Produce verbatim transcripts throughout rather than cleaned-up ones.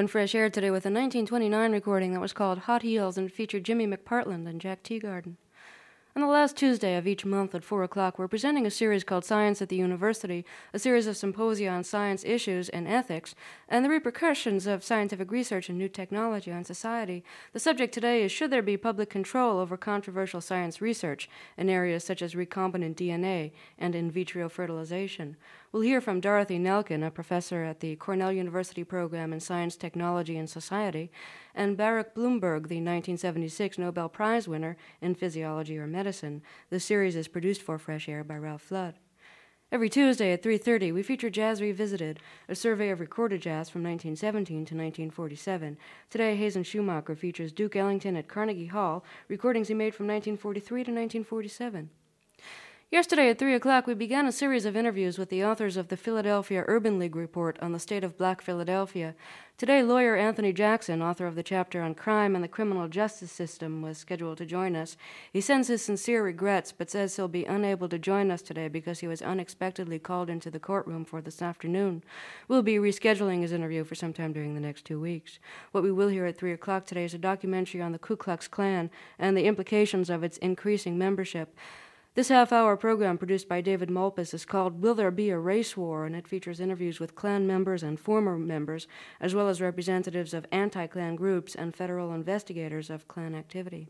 opened Fresh Air today with a nineteen twenty-nine recording that was called Hot Heels and featured Jimmy McPartland and Jack Teagarden. On the last Tuesday of each month at four o'clock, we're presenting a series called Science at the University, a series of symposia on science issues and ethics, and the repercussions of scientific research and new technology on society. The subject today is, should there be public control over controversial science research in areas such as recombinant D N A and in vitro fertilization? We'll hear from Dorothy Nelkin, a professor at the Cornell University Program in Science, Technology, and Society, and Barak Bloomberg, the nineteen seventy-six Nobel Prize winner in Physiology or Medicine. The series is produced for Fresh Air by Ralph Flood. Every Tuesday at three thirty, we feature Jazz Revisited, a survey of recorded jazz from nineteen seventeen to nineteen forty-seven. Today, Hazen Schumacher features Duke Ellington at Carnegie Hall, recordings he made from nineteen forty-three to nineteen forty-seven. Yesterday at three o'clock, we began a series of interviews with the authors of the Philadelphia Urban League Report on the state of Black Philadelphia. Today, lawyer Anthony Jackson, author of the chapter on crime and the criminal justice system, was scheduled to join us. He sends his sincere regrets, but says he'll be unable to join us today because he was unexpectedly called into the courtroom for this afternoon. We'll be rescheduling his interview for sometime during the next two weeks. What we will hear at three o'clock today is a documentary on the Ku Klux Klan and the implications of its increasing membership. This half-hour program, produced by David Malpas, is called Will There Be a Race War?, and it features interviews with Klan members and former members, as well as representatives of anti-Klan groups and federal investigators of Klan activity.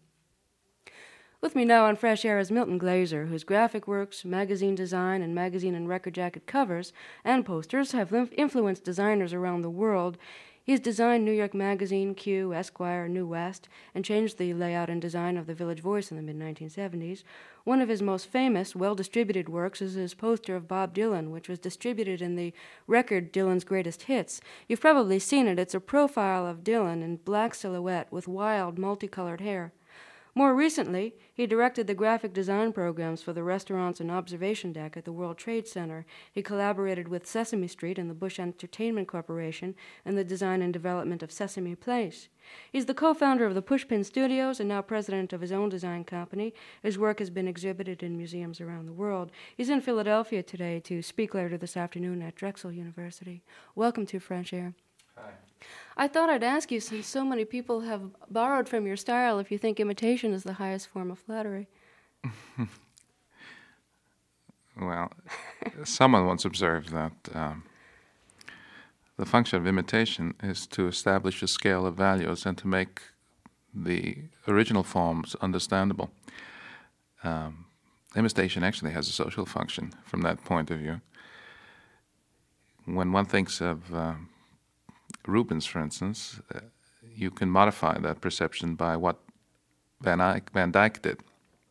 With me now on Fresh Air is Milton Glaser, whose graphic works, magazine design, and magazine and record jacket covers and posters have influenced designers around the world. He's designed New York Magazine, Q, Esquire, New West, and changed the layout and design of the Village Voice in the mid nineteen seventies. One of his most famous, well-distributed works is his poster of Bob Dylan, which was distributed in the record Dylan's Greatest Hits. You've probably seen it. It's a profile of Dylan in black silhouette with wild, multicolored hair. More recently, he directed the graphic design programs for the restaurants and observation deck at the World Trade Center. He collaborated with Sesame Street and the Bush Entertainment Corporation in the design and development of Sesame Place. He's the co-founder of the Pushpin Studios and now president of his own design company. His work has been exhibited in museums around the world. He's in Philadelphia today to speak later this afternoon at Drexel University. Welcome to Fresh Air. Hi. I thought I'd ask you, since so many people have borrowed from your style, if you think imitation is the highest form of flattery. Well, someone once observed that um, the function of imitation is to establish a scale of values and to make the original forms understandable. Um, imitation actually has a social function from that point of view. When one thinks of uh, Rubens, for instance, uh, you can modify that perception by what Van Eyck, Van Dyck did.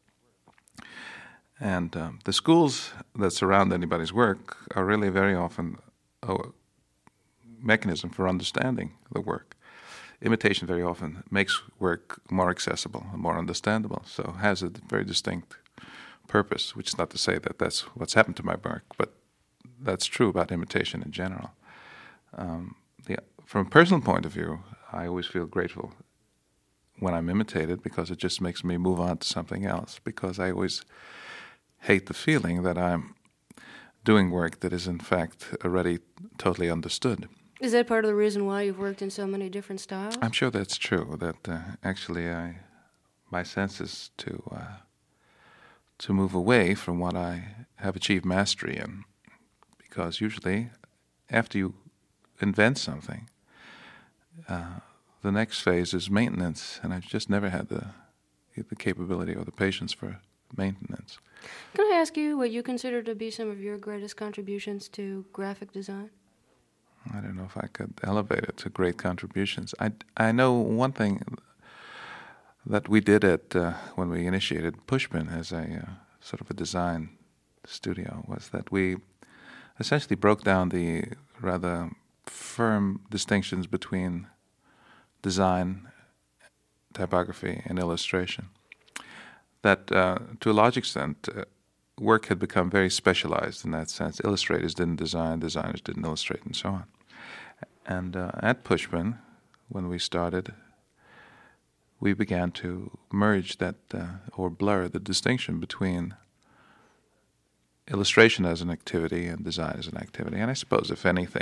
And um, the schools that surround anybody's work are really very often a mechanism for understanding the work. Imitation very often makes work more accessible and more understandable, so has a very distinct purpose, which is not to say that that's what's happened to my work, but that's true about imitation in general. Um, the, from a personal point of view, I always feel grateful when I'm imitated because it just makes me move on to something else, because I always hate the feeling that I'm doing work that is in fact already totally understood. Is that part of the reason why you've worked in so many different styles? I'm sure that's true, that uh, actually I, my sense is to, uh, to move away from what I have achieved mastery in, because usually after you invent something, uh, the next phase is maintenance, and I've just never had the the capability or the patience for maintenance. Can I ask you what you consider to be some of your greatest contributions to graphic design? I don't know if I could elevate it to great contributions. I, I know one thing that we did at uh, when we initiated Pushpin as a uh, sort of a design studio was that we essentially broke down the rather firm distinctions between design, typography, and illustration. That, uh, to a large extent, uh, work had become very specialized in that sense. Illustrators didn't design, designers didn't illustrate, and so on. And uh, at Pushpin, when we started, we began to merge that, uh, or blur the distinction between illustration as an activity and design as an activity. And I suppose, if anything,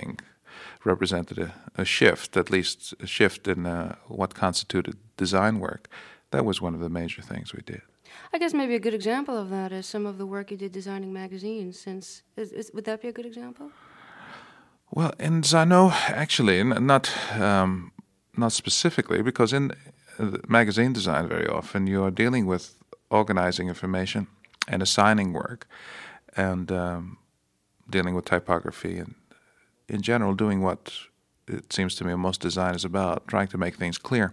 represented a, a shift, at least a shift in uh, what constituted design work. That was one of the major things we did. I guess maybe a good example of that is some of the work you did designing magazines. Since is, is, would that be a good example? Well, in design, no, actually, n- not um, not specifically, because in uh, magazine design, very often you are dealing with organizing information and assigning work, and um, dealing with typography, and in general, doing what it seems to me most design is about, trying to make things clear.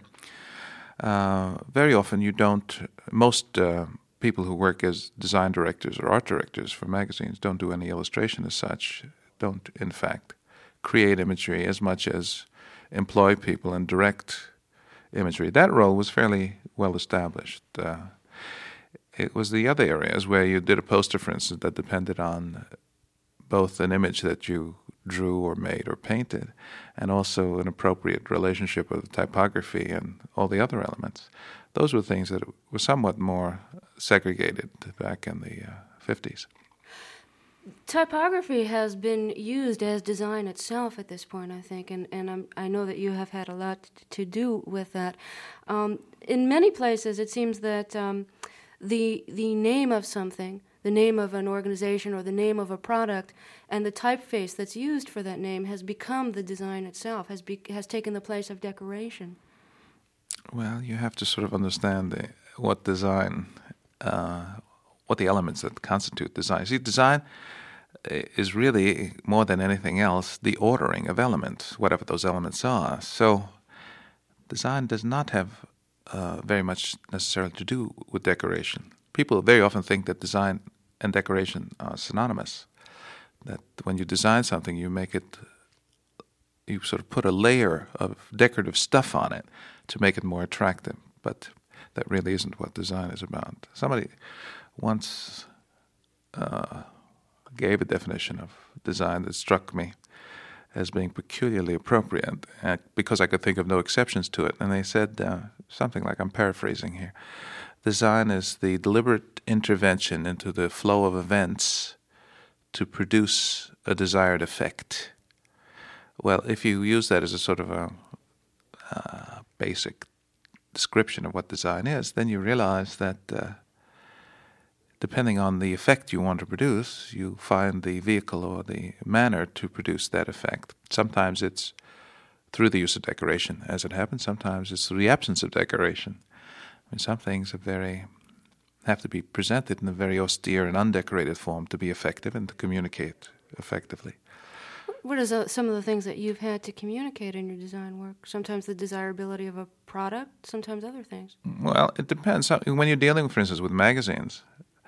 Uh, very often, you don't. Most uh, people who work as design directors or art directors for magazines don't do any illustration as such. Don't, in fact, create imagery as much as employ people and direct imagery. That role was fairly well established. Uh, it was the other areas where you did a poster, for instance, that depended on both an image that you drew or made or painted, and also an appropriate relationship with typography and all the other elements. Those were things that were somewhat more segregated back in the uh, fifties. Typography has been used as design itself at this point, I think, and, and I'm, I know that you have had a lot to do with that. Um, in many places, it seems that um, the the name of something, the name of an organization or the name of a product, and the typeface that's used for that name has become the design itself, has be, has taken the place of decoration. Well, you have to sort of understand the, what design, uh, what the elements that constitute design. See, design is really, more than anything else, the ordering of elements, whatever those elements are. So design does not have uh, very much necessarily to do with decoration. People very often think that design and decoration are synonymous, that when you design something, you make it, you sort of put a layer of decorative stuff on it to make it more attractive, but that really isn't what design is about. Somebody once uh, gave a definition of design that struck me as being peculiarly appropriate, uh, because I could think of no exceptions to it, and they said uh, something like, I'm paraphrasing here, design is the deliberate intervention into the flow of events to produce a desired effect. Well, if you use that as a sort of a uh, basic description of what design is, then you realize that uh, depending on the effect you want to produce, you find the vehicle or the manner to produce that effect. Sometimes it's through the use of decoration, as it happens. Sometimes it's through the absence of decoration. I mean, some things are very have to be presented in a very austere and undecorated form to be effective and to communicate effectively. What are uh, some of the things that you've had to communicate in your design work? Sometimes the desirability of a product, sometimes other things. Well, it depends. When you're dealing, for instance, with magazines,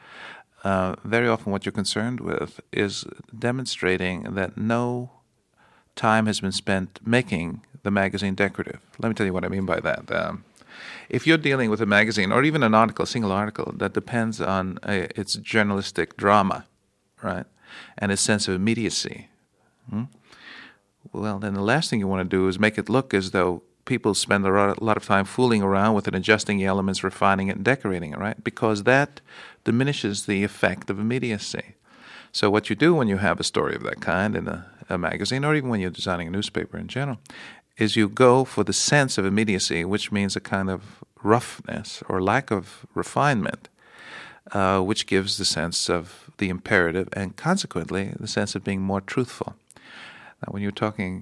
uh, very often what you're concerned with is demonstrating that no time has been spent making the magazine decorative. Let me tell you what I mean by that. Um, if you're dealing with a magazine or even an article, a single article, that depends on a, its journalistic drama, right, and its sense of immediacy, hmm? well, then the last thing you want to do is make it look as though people spend a lot of time fooling around with it, adjusting the elements, refining it, and decorating it, right? Because that diminishes the effect of immediacy. So what you do when you have a story of that kind in a, a magazine, or even when you're designing a newspaper in general, is you go for the sense of immediacy, which means a kind of roughness or lack of refinement, uh, which gives the sense of the imperative and consequently the sense of being more truthful. Now, when you're talking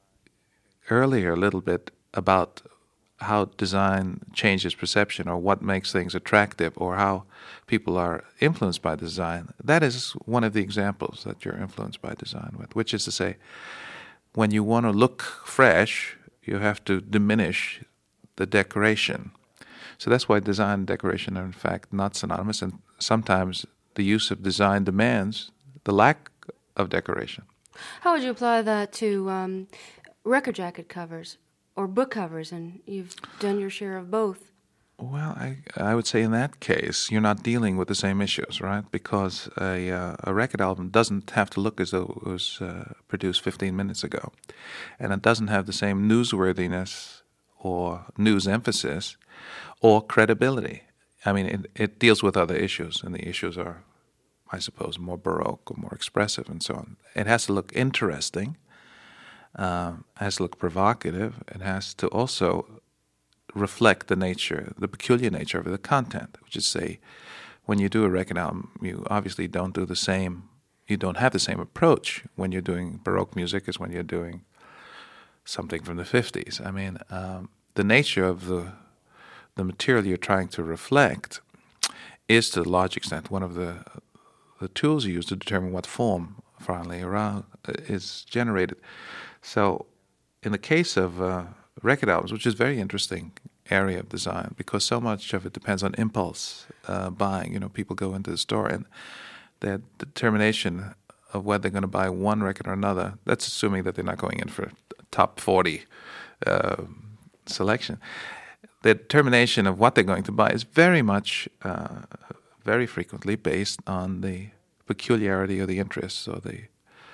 earlier a little bit about how design changes perception or what makes things attractive or how people are influenced by design, that is one of the examples that you're influenced by design with, which is to say, when you want to look fresh, you have to diminish the decoration. So that's why design and decoration are in fact not synonymous, and sometimes the use of design demands the lack of decoration. How would you apply that to um, record jacket covers or book covers, and you've done your share of both? Well, I I would say in that case, you're not dealing with the same issues, right? Because a uh, a record album doesn't have to look as though it was uh, produced fifteen minutes ago. And it doesn't have the same newsworthiness or news emphasis or credibility. I mean, it, it deals with other issues, and the issues are, I suppose, more baroque or more expressive and so on. It has to look interesting, uh, has to look provocative. It has to also reflect the nature, the peculiar nature of the content, which is, say, when you do a record album, you obviously don't do the same, you don't have the same approach when you're doing Baroque music as when you're doing something from the fifties. I mean, um, the nature of the the material you're trying to reflect is, to a large extent, one of the the tools you use to determine what form finally around is generated. So, in the case of uh, record albums, which is a very interesting area of design, because so much of it depends on impulse uh, buying. You know, people go into the store and their determination of whether they're going to buy one record or another, that's assuming that they're not going in for a top forty uh, selection. The determination of what they're going to buy is very much, uh, very frequently based on the peculiarity of the interests or the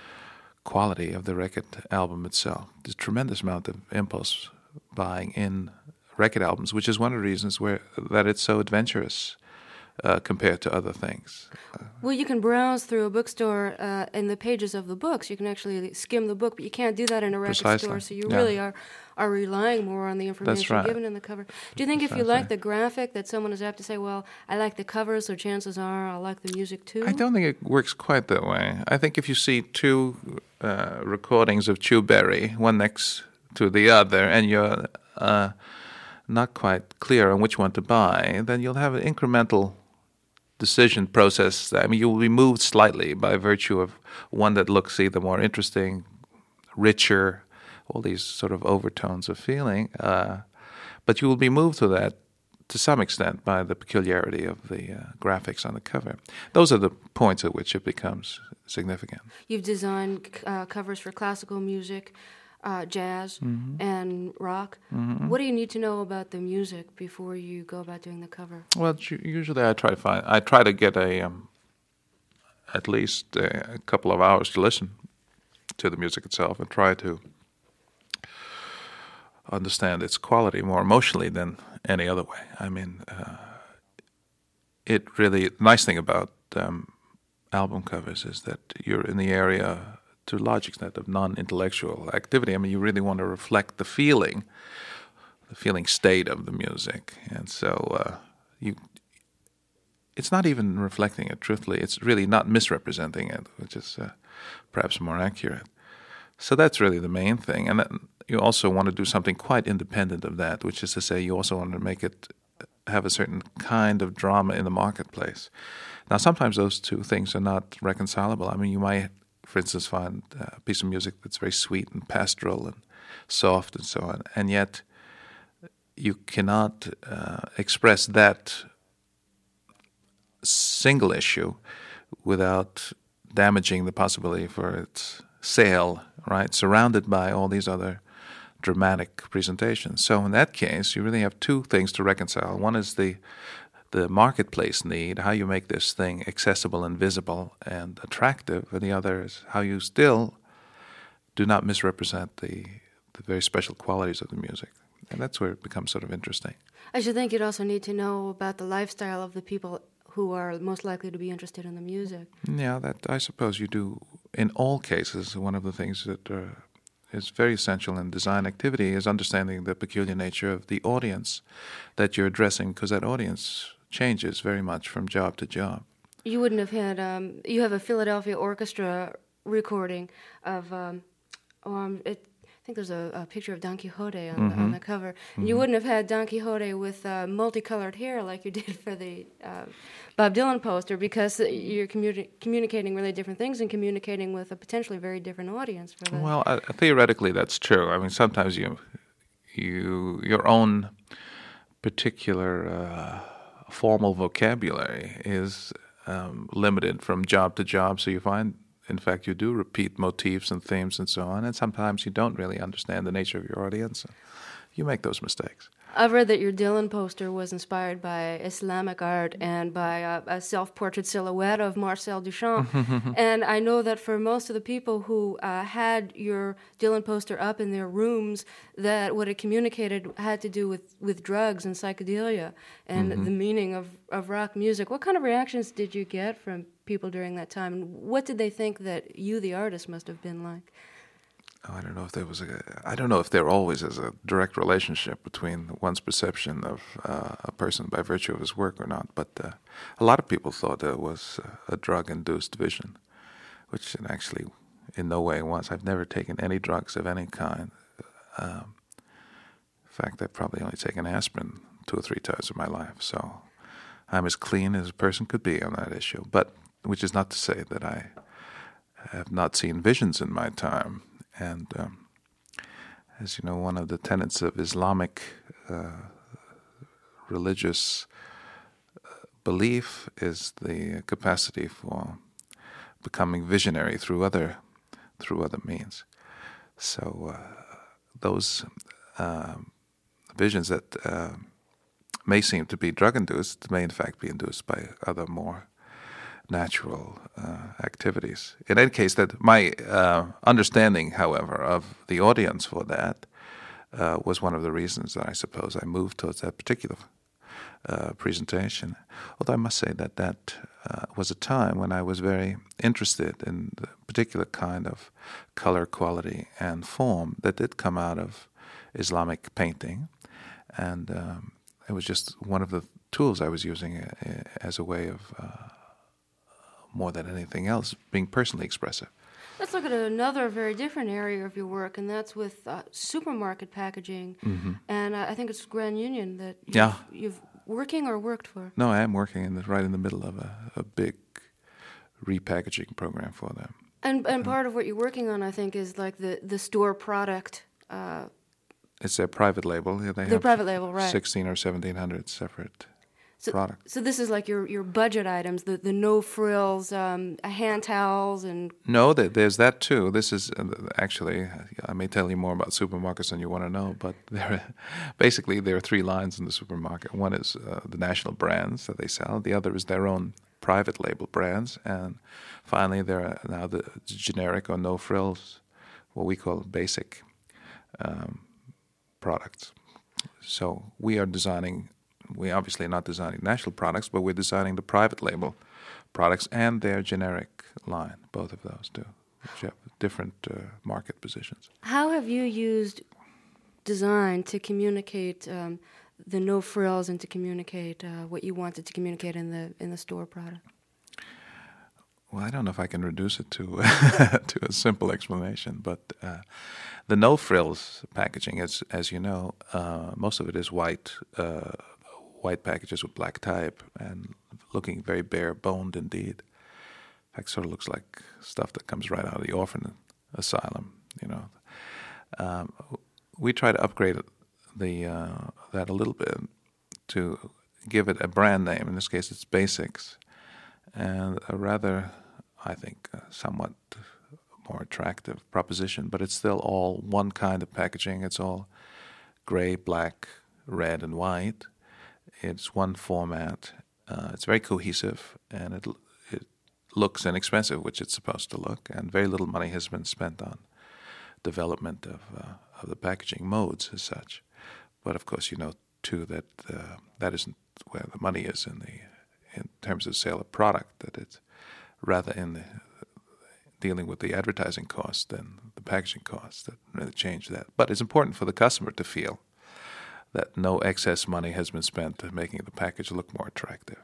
quality of the record album itself. There's a tremendous amount of impulse buying in record albums, which is one of the reasons where that it's so adventurous uh, compared to other things. Uh, well, you can browse through a bookstore uh, in the pages of the books. You can actually skim the book, but you can't do that in a record Precisely. store, so you Yeah. really are are relying more on the information right. given in the cover. Do you think Precisely. if you like the graphic that someone is apt to say, well, I like the cover, so chances are I'll like the music too? I don't think it works quite that way. I think if you see two uh, recordings of Chu Berry, one next to the other, and you're uh, not quite clear on which one to buy, then you'll have an incremental decision process. I mean, you will be moved slightly by virtue of one that looks either more interesting, richer, all these sort of overtones of feeling. Uh, but you will be moved to that to some extent by the peculiarity of the uh, graphics on the cover. Those are the points at which it becomes significant. You've designed uh, covers for classical music, uh, jazz, mm-hmm. and rock. Mm-hmm. What do you need to know about the music before you go about doing the cover? Well, usually I try to find, I try to get a um, at least a, a couple of hours to listen to the music itself and try to understand its quality more emotionally than any other way. I mean, uh, it really, the nice thing about um, album covers is that you're in the area, to a large extent, of non-intellectual activity. I mean, you really want to reflect the feeling, the feeling state of the music. And so uh, you, it's not even reflecting it truthfully. It's really not misrepresenting it, which is uh, perhaps more accurate. So that's really the main thing. And then you also want to do something quite independent of that, which is to say you also want to make it have a certain kind of drama in the marketplace. Now, sometimes those two things are not reconcilable. I mean, you might, for instance, find a piece of music that's very sweet and pastoral and soft and so on, and yet you cannot uh, express that single issue without damaging the possibility for its sale, right, surrounded by all these other dramatic presentations. So in that case, you really have two things to reconcile. One is the the marketplace need, how you make this thing accessible and visible and attractive, and the other is how you still do not misrepresent the the very special qualities of the music. And that's where it becomes sort of interesting. I should think you'd also need to know about the lifestyle of the people who are most likely to be interested in the music. Yeah, that I suppose you do in all cases. One of the things that uh, is very essential in design activity is understanding the peculiar nature of the audience that you're addressing, because that audience changes very much from job to job. You wouldn't have had, um, you have a Philadelphia Orchestra recording of, um, um, it, I think there's a, a picture of Don Quixote on, mm-hmm. the, on the cover. Mm-hmm. And you wouldn't have had Don Quixote with uh, multicolored hair like you did for the uh, Bob Dylan poster, because you're communi- communicating really different things and communicating with a potentially very different audience. For that. Well, uh, theoretically, that's true. I mean, sometimes you, you your own particular uh, formal vocabulary is um, limited from job to job, so you find, in fact, you do repeat motifs and themes and so on, and sometimes you don't really understand the nature of your audience. You make those mistakes. I've read that your Dylan poster was inspired by Islamic art and by a, a self-portrait silhouette of Marcel Duchamp. And I know that for most of the people who uh, had your Dylan poster up in their rooms, that what it communicated had to do with, with drugs and psychedelia and mm-hmm. the meaning of, of rock music. What kind of reactions did you get from people during that time? And what did they think that you, the artist, must have been like? oh, I don't know if there was a, I don't know if there always is a direct relationship between one's perception of uh, a person by virtue of his work or not, but uh, a lot of people thought there was a drug-induced vision, which it actually in no way was. I've never taken any drugs of any kind. Um, in fact, I've probably only taken aspirin two or three times in my life, so I'm as clean as a person could be on that issue. But which is not to say that I have not seen visions in my time. And um, as you know, one of the tenets of Islamic uh, religious belief is the capacity for becoming visionary through other through other means. So uh, those uh, visions that uh, may seem to be drug-induced may in fact be induced by other more natural uh, activities. In any case, that my uh, understanding, however, of the audience for that uh, was one of the reasons that I suppose I moved towards that particular uh, presentation. Although I must say that that uh, was a time when I was very interested in the particular kind of color quality and form that did come out of Islamic painting, and um, it was just one of the tools I was using uh, as a way of uh, more than anything else, being personally expressive. Let's look at another very different area of your work, and that's with uh, supermarket packaging. Mm-hmm. And uh, I think it's Grand Union that you've, yeah. you've working or worked for. No, I am working in the, right in the middle of a, a big repackaging program for them. And and part of what you're working on, I think, is like the, the store product. Uh, it's their private label. Yeah, they their have private label, right? Sixteen or seventeen hundred separate. So, product. So this is like your, your budget items, the, the no frills, um, hand towels, and no, there's that too. This is uh, actually, I may tell you more about supermarkets than you want to know, but there, basically there are three lines in the supermarket. One is uh, the national brands that they sell. The other is their own private label brands, and finally there are now the generic or no frills, what we call basic um, products. So we are designing. We obviously are not designing national products, but we're designing the private label products and their generic line, both of those two, which have different uh, market positions. How have you used design to communicate um, the no frills and to communicate uh, what you wanted to communicate in the in the store product? Well, I don't know if I can reduce it to to a simple explanation, but uh, the no frills packaging, as as you know, uh, most of it is white. Uh, white packages with black type and looking very bare-boned indeed. In fact, sort of looks like stuff that comes right out of the orphan asylum, you know. Um, we try to upgrade the uh, that a little bit to give it a brand name. In this case, it's Basics, and a rather, I think, uh, somewhat more attractive proposition, but it's still all one kind of packaging. It's all gray, black, red, and white. It's one format. Uh, it's very cohesive, and it it looks inexpensive, which it's supposed to look. And very little money has been spent on development of uh, of the packaging modes as such. But of course, you know too that uh, that isn't where the money is in the in terms of sale of product. That it's rather in the dealing with the advertising cost than the packaging cost that really change that. But it's important for the customer to feel that no excess money has been spent making the package look more attractive.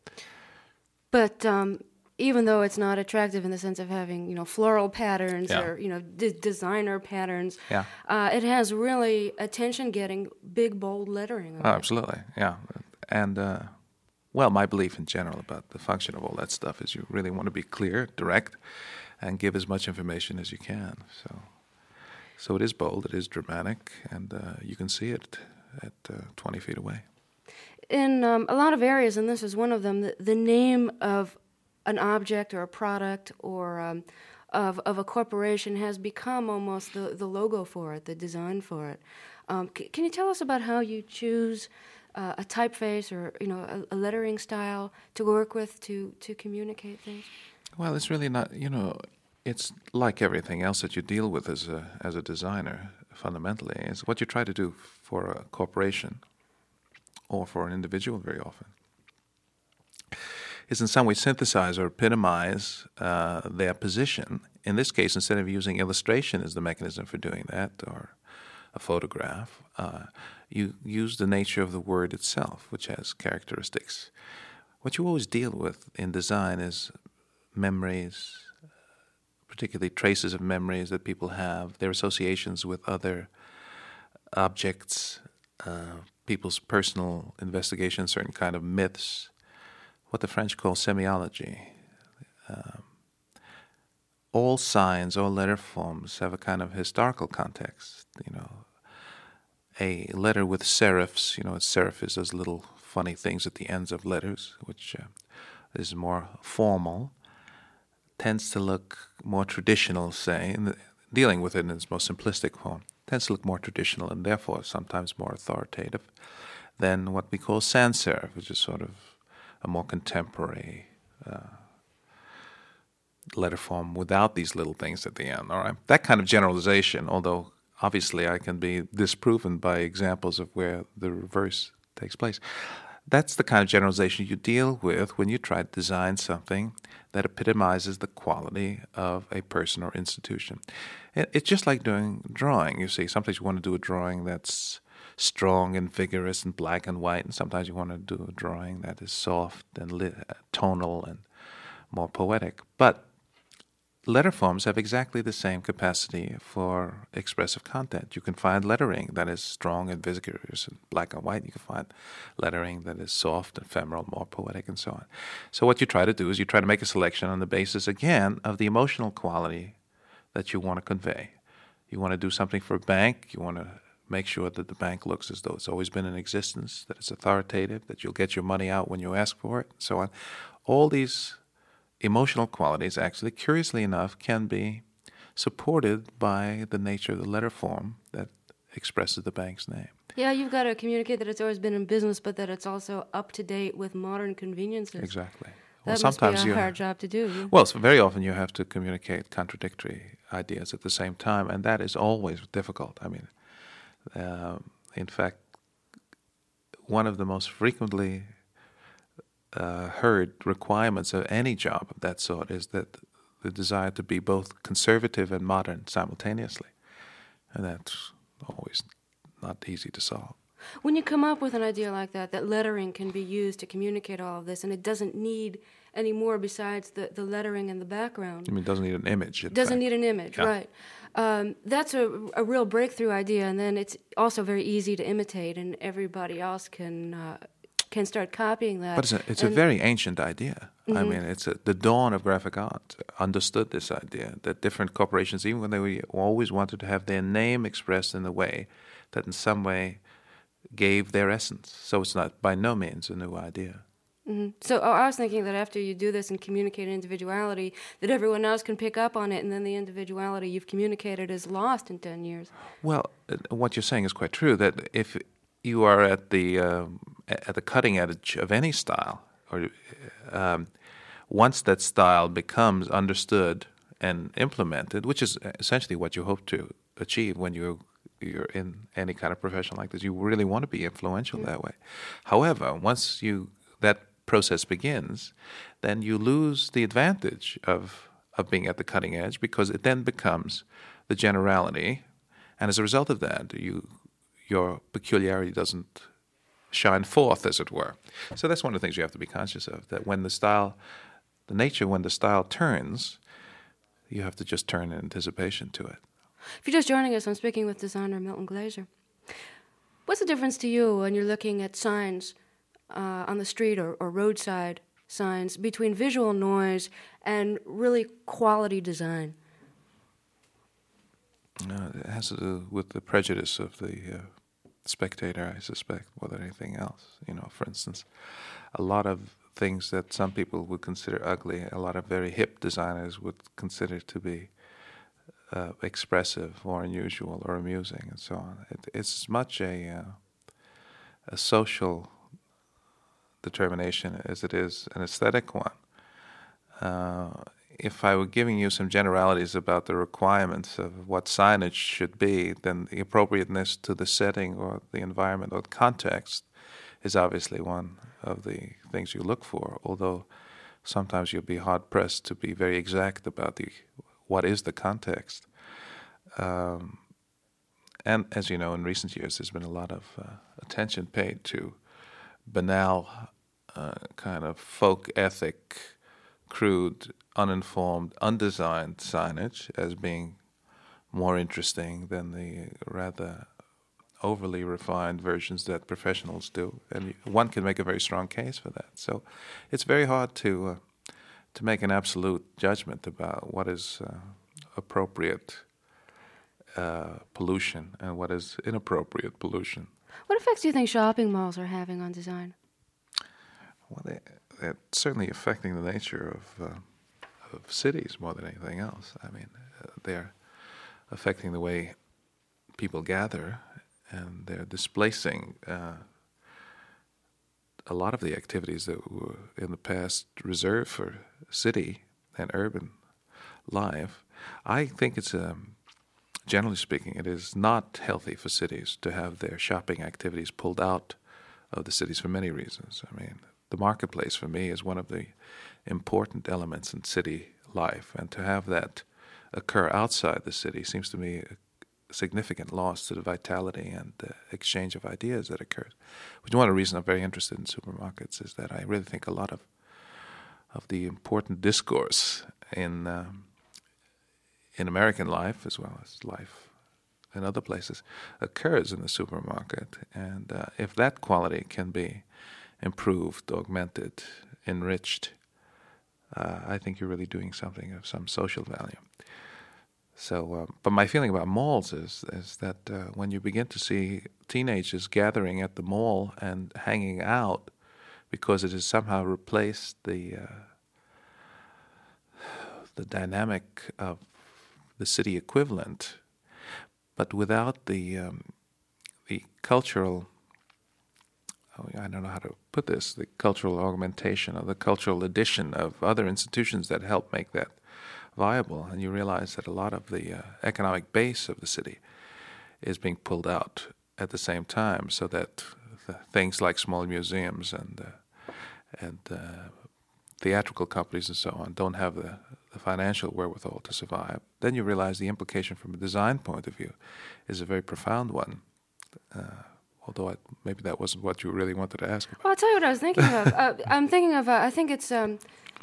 But um, even though it's not attractive in the sense of having, you know, floral patterns yeah. or, you know, d- designer patterns, yeah. uh, it has really attention-getting, big, bold lettering. Oh, absolutely, yeah. And, uh, well, my belief in general about the function of all that stuff is you really want to be clear, direct, and give as much information as you can. So, so it is bold, it is dramatic, and uh, you can see it at uh, twenty feet away. In um, a lot of areas, and this is one of them, the, the name of an object or a product or um, of of a corporation has become almost the, the logo for it, the design for it. Um, c- can you tell us about how you choose uh, a typeface or you know a, a lettering style to work with to to communicate things? Well, it's really not, you know, it's like everything else that you deal with as a as a designer. Fundamentally, is what you try to do for a corporation or for an individual very often is in some way synthesize or epitomize uh, their position in this case, instead of using illustration as the mechanism for doing that, or a photograph, uh, you use the nature of the word itself, which has characteristics. What you always deal with in design is memories, particularly traces of memories that people have, their associations with other objects, uh, people's personal investigation, certain kind of myths, what the French call semiology. Um, all signs, all letter forms have a kind of historical context. You know, a letter with serifs, you know, a serif is those little funny things at the ends of letters, which uh, is more formal, tends to look more traditional, say, in the, dealing with it in its most simplistic form, tends to look more traditional and therefore sometimes more authoritative than what we call sans serif, which is sort of a more contemporary uh, letter form without these little things at the end. All right, that kind of generalization, although obviously I can be disproven by examples of where the reverse takes place. That's the kind of generalization you deal with when you try to design something that epitomizes the quality of a person or institution. It's just like doing drawing. You see, sometimes you want to do a drawing that's strong and vigorous and black and white, and sometimes you want to do a drawing that is soft and li- tonal and more poetic. But letter forms have exactly the same capacity for expressive content. You can find lettering that is strong and vigorous and black and white. You can find lettering that is soft, ephemeral, more poetic, and so on. So what you try to do is you try to make a selection on the basis, again, of the emotional quality that you want to convey. You want to do something for a bank. You want to make sure that the bank looks as though it's always been in existence, that it's authoritative, that you'll get your money out when you ask for it, and so on. All these emotional qualities, actually, curiously enough, can be supported by the nature of the letter form that expresses the bank's name. Yeah, you've got to communicate that it's always been in business, but that it's also up to date with modern conveniences. Exactly. That well, must be sometimes a you hard job to do. Yeah. Well, so very often you have to communicate contradictory ideas at the same time, and that is always difficult. I mean, uh, in fact, one of the most frequently Uh, heard requirements of any job of that sort is that the desire to be both conservative and modern simultaneously. And that's always not easy to solve. When you come up with an idea like that, that lettering can be used to communicate all of this, and it doesn't need any more besides the, the lettering and the background. I mean, it doesn't need an image. It doesn't fact. need an image, Yeah. right. Um, that's a, a real breakthrough idea, and then it's also very easy to imitate, and everybody else can... Uh, can start copying that. But it's a, it's and a very ancient idea. Mm-hmm. I mean, it's a, the dawn of graphic art understood this idea that different corporations, even when they were, always wanted to have their name expressed in a way that in some way gave their essence. So it's not by no means a new idea. Mm-hmm. So oh, I was thinking that after you do this and communicate individuality, that everyone else can pick up on it, and then the individuality you've communicated is lost in ten years. Well, uh, what you're saying is quite true, that if you are at the um, at the cutting edge of any style, or um, once that style becomes understood and implemented, which is essentially what you hope to achieve when you're you're in any kind of profession like this, you really want to be influential mm. that way. However, once you that process begins, then you lose the advantage of of being at the cutting edge, because it then becomes the generality, and as a result of that, you your peculiarity doesn't shine forth, as it were. So that's one of the things you have to be conscious of, that when the style, the nature, when the style turns, you have to just turn in anticipation to it. If you're just joining us, I'm speaking with designer Milton Glaser. What's the difference to you when you're looking at signs uh, on the street or, or roadside signs between visual noise and really quality design? Uh, it has to do with the prejudice of the uh, spectator, I suspect, more than anything else. You know, for instance, a lot of things that some people would consider ugly, a lot of very hip designers would consider to be uh, expressive or unusual or amusing, and so on. It, it's as much a uh, a social determination as it is an aesthetic one. Uh, if I were giving you some generalities about the requirements of what signage should be, then the appropriateness to the setting or the environment or the context is obviously one of the things you look for, although sometimes you'll be hard-pressed to be very exact about the what is the context. Um, and as you know, in recent years, there's been a lot of uh, attention paid to banal, uh, kind of folk ethic, crude, uninformed, undesigned signage as being more interesting than the rather overly refined versions that professionals do, and one can make a very strong case for that. So, it's very hard to uh, to make an absolute judgment about what is uh, appropriate uh, pollution and what is inappropriate pollution. What effects do you think shopping malls are having on design? Well, they, they're certainly affecting the nature of uh, of cities more than anything else. I mean, uh, they're affecting the way people gather, and they're displacing uh, a lot of the activities that were in the past reserved for city and urban life. I think it's, um, generally speaking, it is not healthy for cities to have their shopping activities pulled out of the cities for many reasons. I mean, the marketplace for me is one of the important elements in city life, and to have that occur outside the city seems to me a significant loss to the vitality and uh, exchange of ideas that occurs. Which is one of the reasons I'm very interested in supermarkets, is that I really think a lot of of the important discourse in um, in American life, as well as life in other places, occurs in the supermarket. And uh, if that quality can be improved, augmented, enriched, uh, I think you're really doing something of some social value. So, uh, but my feeling about malls is is that uh, when you begin to see teenagers gathering at the mall and hanging out because it has somehow replaced the uh, the dynamic of the city equivalent, but without the um, the cultural, oh, I don't know how to put this, the cultural augmentation or the cultural addition of other institutions that help make that viable, and you realize that a lot of the uh, economic base of the city is being pulled out at the same time, so that the things like small museums and uh, and uh, theatrical companies and so on don't have the, the financial wherewithal to survive. Then you realize the implication from a design point of view is a very profound one. Uh, although I, maybe that wasn't what you really wanted to ask about. Well, I'll tell you what I was thinking of. uh, I'm thinking of, uh, I think it's um,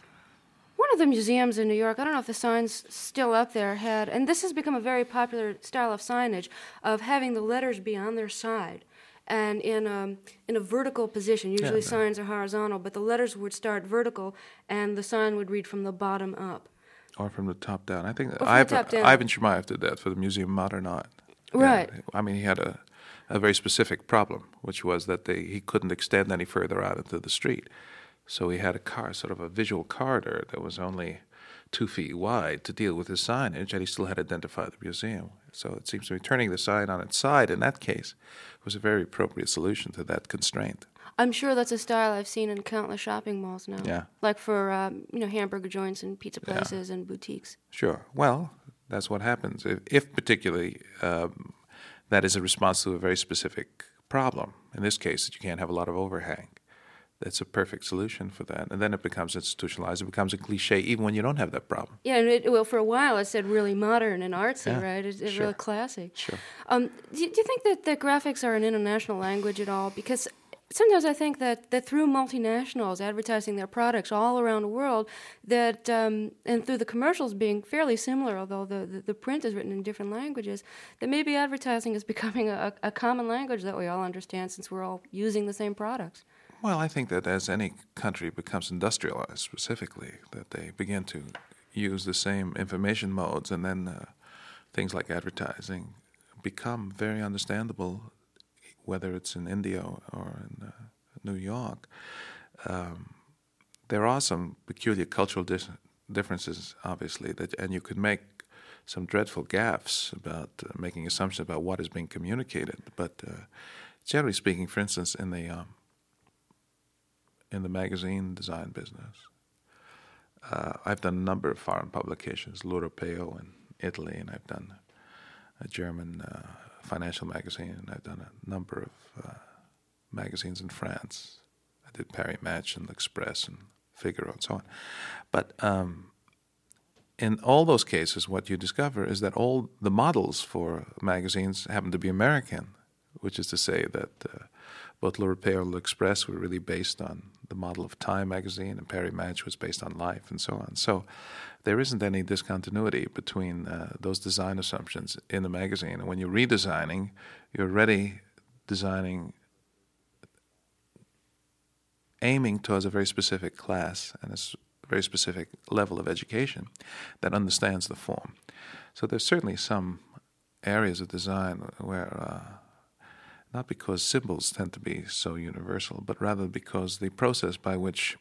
one of the museums in New York, I don't know if the sign's still up there, had, and this has become a very popular style of signage, of having the letters be on their side and in um, in a vertical position. Usually Yeah, signs are horizontal, but the letters would start vertical and the sign would read from the bottom up. Or from the top down. I think from the Ivan, top down. Ivan Shemaev did that for the Museum of Modern Art. Right. Yeah, I mean, he had a, a very specific problem, which was that they, he couldn't extend any further out into the street. So he had a car, sort of a visual corridor that was only two feet wide to deal with his signage, and he still had to identify the museum. So it seems to me turning the sign on its side in that case was a very appropriate solution to that constraint. I'm sure that's a style I've seen in countless shopping malls now. Yeah. Like for, um, you know, hamburger joints and pizza Yeah. places and boutiques. Sure. Well, that's what happens. If, if particularly um, that is a response to a very specific problem. In this case, that you can't have a lot of overhang. That's a perfect solution for that. And then it becomes institutionalized. It becomes a cliche even when you don't have that problem. Yeah, and it, well, for a while it said really modern and artsy, Yeah, right? It's, it's sure. really classy. Sure. Um, do, you- do you think that, that graphics are an international language at all? Because sometimes I think that, that through multinationals advertising their products all around the world, that um, and through the commercials being fairly similar, although the, the, the print is written in different languages, that maybe advertising is becoming a, a common language that we all understand since we're all using the same products. Well, I think that as any country becomes industrialized specifically, that they begin to use the same information modes, and then uh, things like advertising become very understandable, whether it's in India or in uh, New York. Um, there are some peculiar cultural dis- differences, obviously, that, and you could make some dreadful gaffes about uh, making assumptions about what is being communicated. But uh, generally speaking, for instance, in the um, in the magazine design business, uh, I've done a number of foreign publications, L'Europeo in Italy, and I've done a German uh, financial magazine, and I've done a number of uh, magazines in France. I did Paris Match and L'Express and Figaro and so on. But um, in all those cases, what you discover is that all the models for magazines happen to be American, which is to say that uh, both Le Repère and L'Express were really based on the model of Time magazine, and Paris Match was based on Life, and so on. So there isn't any discontinuity between uh, those design assumptions in the magazine. And when you're redesigning, you're already designing, aiming towards a very specific class and a very specific level of education that understands the form. So there's certainly some areas of design where, uh, not because symbols tend to be so universal, but rather because the process by which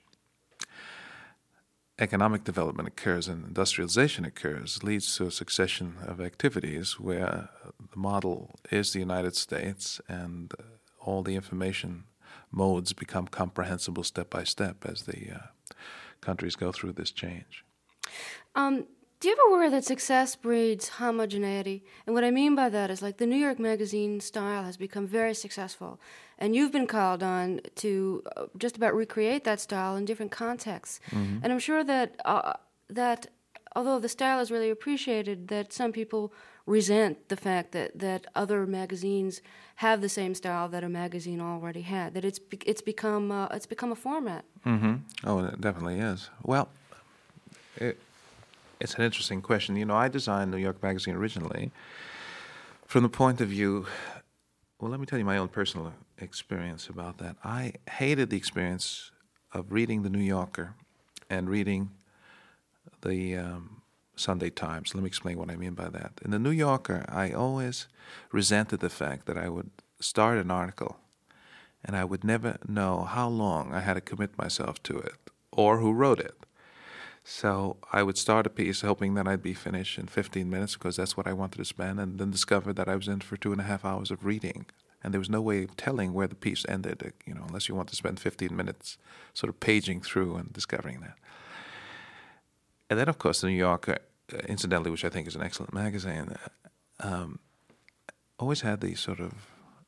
economic development occurs and industrialization occurs leads to a succession of activities where the model is the United States, and all the information modes become comprehensible step by step as the uh, countries go through this change. Um, do you ever worry that success breeds homogeneity? And what I mean by that is, like, the New York Magazine style has become very successful, and you've been called on to uh, just about recreate that style in different contexts. Mm-hmm. And I'm sure that uh, that although the style is really appreciated, that some people resent the fact that, that other magazines have the same style that a magazine already had. That it's be- it's become uh, it's become a format. Mm-hmm. Oh, it definitely is. Well, it, it's an interesting question. You know, I designed New York Magazine originally from the point of view. Well, let me tell you my own personal experience about that. I hated the experience of reading the New Yorker and reading the um, Sunday Times. Let me explain what I mean by that. In the New Yorker, I always resented the fact that I would start an article and I would never know how long I had to commit myself to it or who wrote it. So I would start a piece hoping that I'd be finished in fifteen minutes because that's what I wanted to spend, and then discover that I was in for two and a half hours of reading. And there was no way of telling where the piece ended, you know, unless you want to spend fifteen minutes sort of paging through and discovering that. And then, of course, the New Yorker, uh, incidentally, which I think is an excellent magazine, um, always had the sort of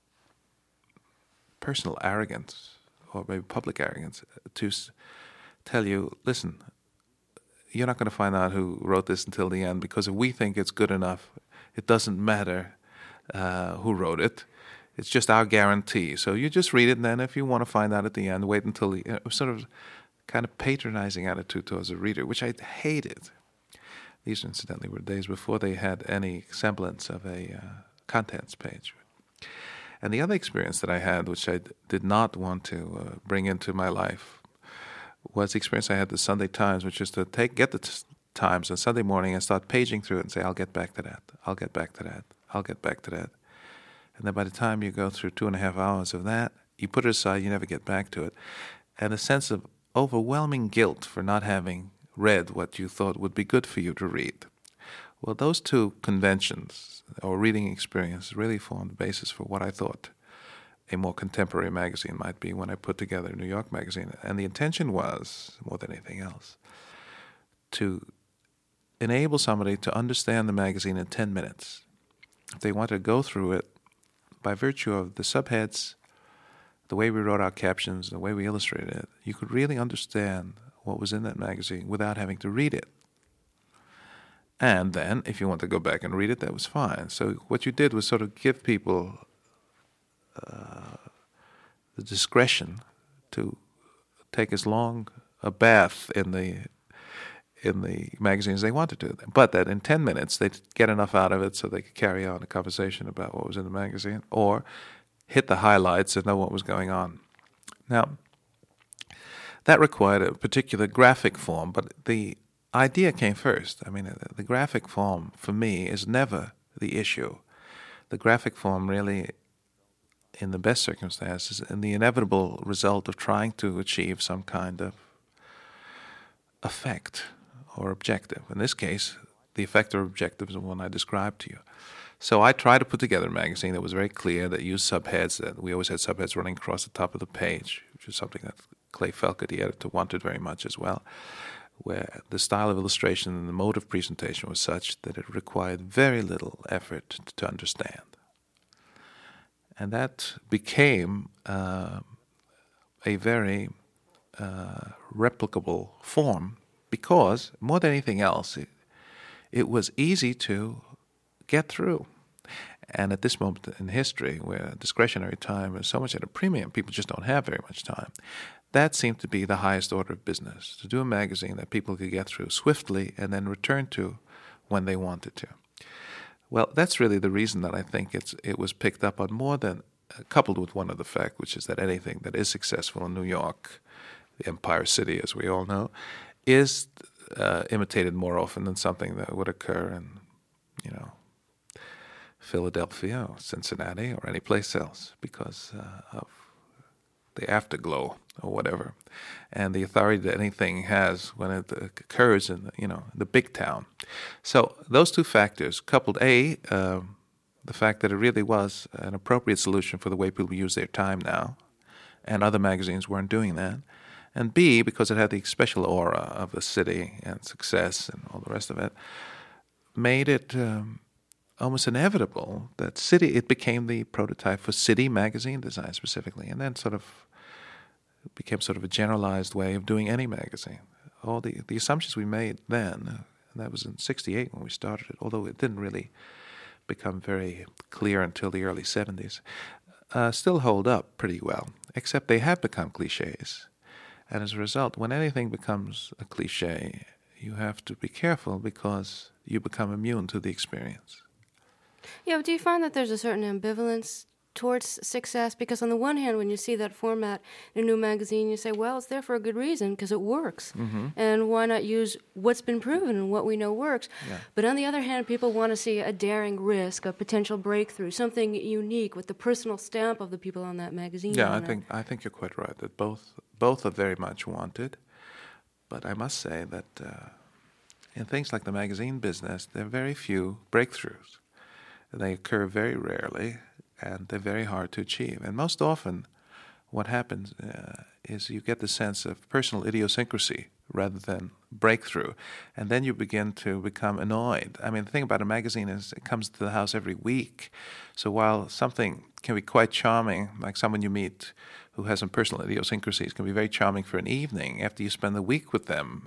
personal arrogance, or maybe public arrogance, to s- tell you, listen, you're not going to find out who wrote this until the end, because if we think it's good enough, it doesn't matter uh, who wrote it. It's just our guarantee. So you just read it, and then if you want to find out at the end, wait until the... You know, sort of kind of patronizing attitude towards a reader, which I hated. These, incidentally, were days before they had any semblance of a uh, contents page. And the other experience that I had, which I d- did not want to uh, bring into my life, was the experience I had at the Sunday Times, which is to take get the t- Times on Sunday morning and start paging through it and say, I'll get back to that, I'll get back to that, I'll get back to that. And then by the time you go through two and a half hours of that, you put it aside, you never get back to it. And a sense of overwhelming guilt for not having read what you thought would be good for you to read. Well, those two conventions, or reading experience, really formed the basis for what I thought a more contemporary magazine might be when I put together New York Magazine. And the intention was, more than anything else, to enable somebody to understand the magazine in ten minutes. If they want to go through it, by virtue of the subheads, the way we wrote our captions, the way we illustrated it, you could really understand what was in that magazine without having to read it. And then, if you want to go back and read it, that was fine. So what you did was sort of give people uh, the discretion to take as long a bath in the in the magazine as they wanted to. But that in ten minutes, they'd get enough out of it so they could carry on a conversation about what was in the magazine, or hit the highlights and know what was going on. Now, that required a particular graphic form, but the idea came first. I mean, the graphic form, for me, is never the issue. The graphic form really, in the best circumstances, is the inevitable result of trying to achieve some kind of effect or objective. In this case, the effect or objective is the one I described to you. So I tried to put together a magazine that was very clear, that used subheads, that we always had subheads running across the top of the page, which is something that Clay Felker, the editor, wanted very much as well, where the style of illustration and the mode of presentation was such that it required very little effort to understand. And that became uh, a very uh, replicable form because, more than anything else, it, it was easy to get through. And at this moment in history, where discretionary time is so much at a premium, people just don't have very much time, that seemed to be the highest order of business, to do a magazine that people could get through swiftly and then return to when they wanted to. Well, that's really the reason that I think it's it was picked up on more than, uh, coupled with one other fact, which is that anything that is successful in New York, the Empire City, as we all know, is uh, imitated more often than something that would occur in, you know, Philadelphia or Cincinnati or any place else, because uh, of the afterglow or whatever, and the authority that anything has when it occurs in the, you know, the big town. So those two factors, coupled a uh, the fact that it really was an appropriate solution for the way people use their time now, and other magazines weren't doing that, and b because it had the special aura of a city and success and all the rest of it, made it um, almost inevitable that city, it became the prototype for city magazine design specifically, and then sort of became sort of a generalized way of doing any magazine. All the, the assumptions we made then, and that was in sixty-eight when we started it, although it didn't really become very clear until the early seventies, uh, still hold up pretty well, except they have become cliches. And as a result, when anything becomes a cliche, you have to be careful because you become immune to the experience. Yeah, but do you find that there's a certain ambivalence towards success? Because on the one hand, when you see that format in a new magazine, you say, well, it's there for a good reason because it works. Mm-hmm. And why not use what's been proven and what we know works? Yeah. But on the other hand, people want to see a daring risk, a potential breakthrough, something unique with the personal stamp of the people on that magazine. Yeah, I think I think you're quite right that both both are very much wanted. But I must say that uh, in things like the magazine business, there are very few breakthroughs. They occur very rarely, and they're very hard to achieve. And most often, what happens uh, is you get the sense of personal idiosyncrasy rather than breakthrough, and then you begin to become annoyed. I mean, the thing about a magazine is it comes to the house every week. So while something can be quite charming, like someone you meet who has some personal idiosyncrasies can be very charming for an evening, after you spend the week with them,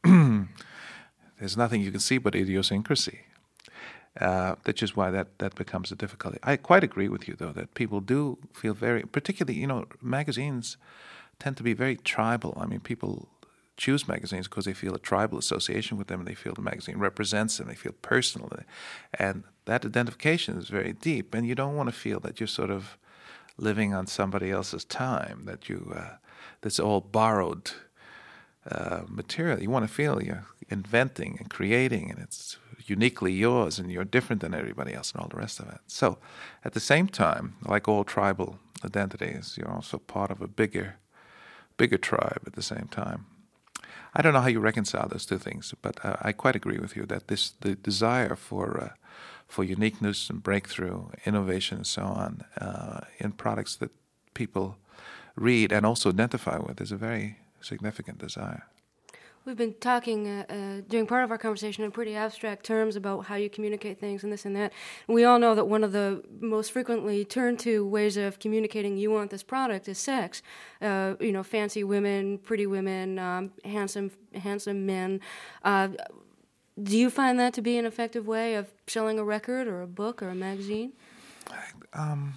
there's nothing you can see but idiosyncrasy. Uh, which is why that, that becomes a difficulty. I quite agree with you, though, that people do feel very, particularly, you know, magazines tend to be very tribal. I mean, people choose magazines because they feel a tribal association with them, and they feel the magazine represents them, they feel personal. And that identification is very deep, and you don't want to feel that you're sort of living on somebody else's time, that you, uh, that's all borrowed uh, material. You want to feel you're inventing and creating, and it's uniquely yours, and you're different than everybody else and all the rest of it. So at the same time, like all tribal identities, you're also part of a bigger bigger tribe at the same time. I don't know how you reconcile those two things, but uh, I quite agree with you that this the desire for uh, for uniqueness and breakthrough, innovation and so on uh, in products that people read and also identify with is a very significant desire. We've been talking uh, uh, during part of our conversation in pretty abstract terms about how you communicate things and this and that. And we all know that one of the most frequently turned to ways of communicating you want this product is sex. Uh, you know, fancy women, pretty women, um, handsome handsome men. Uh, do you find that to be an effective way of selling a record or a book or a magazine? Um,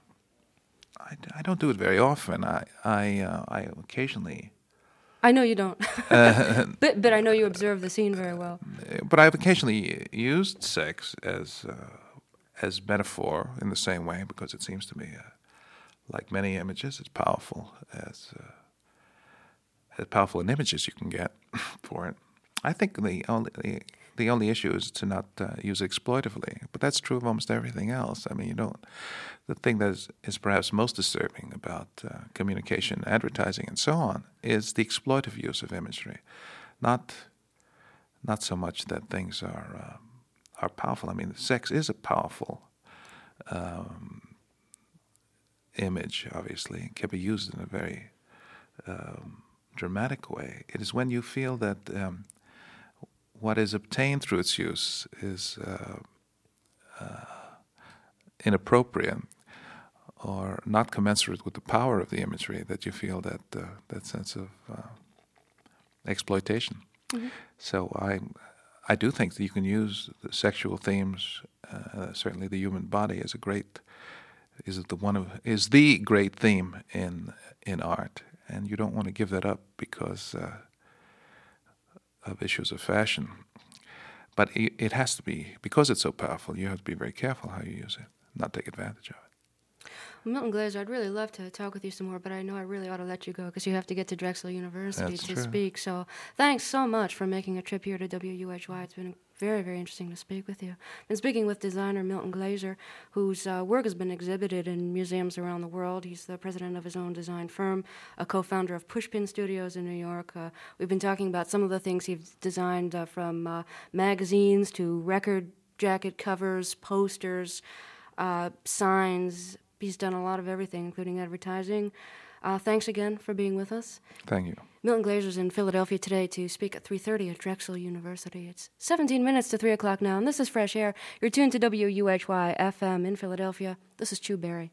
I, I don't do it very often. I I, uh, I occasionally... I know you don't, uh, but but I know you observe the scene very well. But I've occasionally used sex as uh, as metaphor in the same way, because it seems to me, uh, like many images, it's powerful as uh, as powerful an image as you can get for it. I think the only the, the only issue is to not uh, use it exploitively, but that's true of almost everything else. I mean, you don't. The thing that is, is perhaps most disturbing about uh, communication, advertising, and so on is the exploitive use of imagery. Not, not so much that things are uh, are powerful. I mean, sex is a powerful um, image. Obviously, it can be used in a very um, dramatic way. It is when you feel that um, what is obtained through its use is uh, uh, inappropriate or not commensurate with the power of the imagery that you feel that uh, that sense of uh, exploitation. Mm-hmm. So I I do think that you can use the sexual themes, uh, certainly the human body, as a great is it the one of is the great theme in in art, and you don't want to give that up because uh, of issues of fashion. But it, it has to be, because it's so powerful. You have to be very careful how you use it, not take advantage of it. Milton Glaser, I'd really love to talk with you some more, but I know I really ought to let you go because you have to get to Drexel University That's to true. speak. So thanks so much for making a trip here to W U H Y. It's been very, very interesting to speak with you. Been speaking with designer Milton Glaser, whose uh, work has been exhibited in museums around the world. He's the president of his own design firm, a co-founder of Pushpin Studios in New York. Uh, we've been talking about some of the things he's designed, uh, from uh, magazines to record jacket covers, posters, uh, signs. He's done a lot of everything, including advertising. Uh, thanks again for being with us. Thank you. Milton Glaser's in Philadelphia today to speak at three thirty at Drexel University. It's seventeen minutes to three o'clock now, and this is Fresh Air. You're tuned to W U H Y F M in Philadelphia. This is Chu Berry.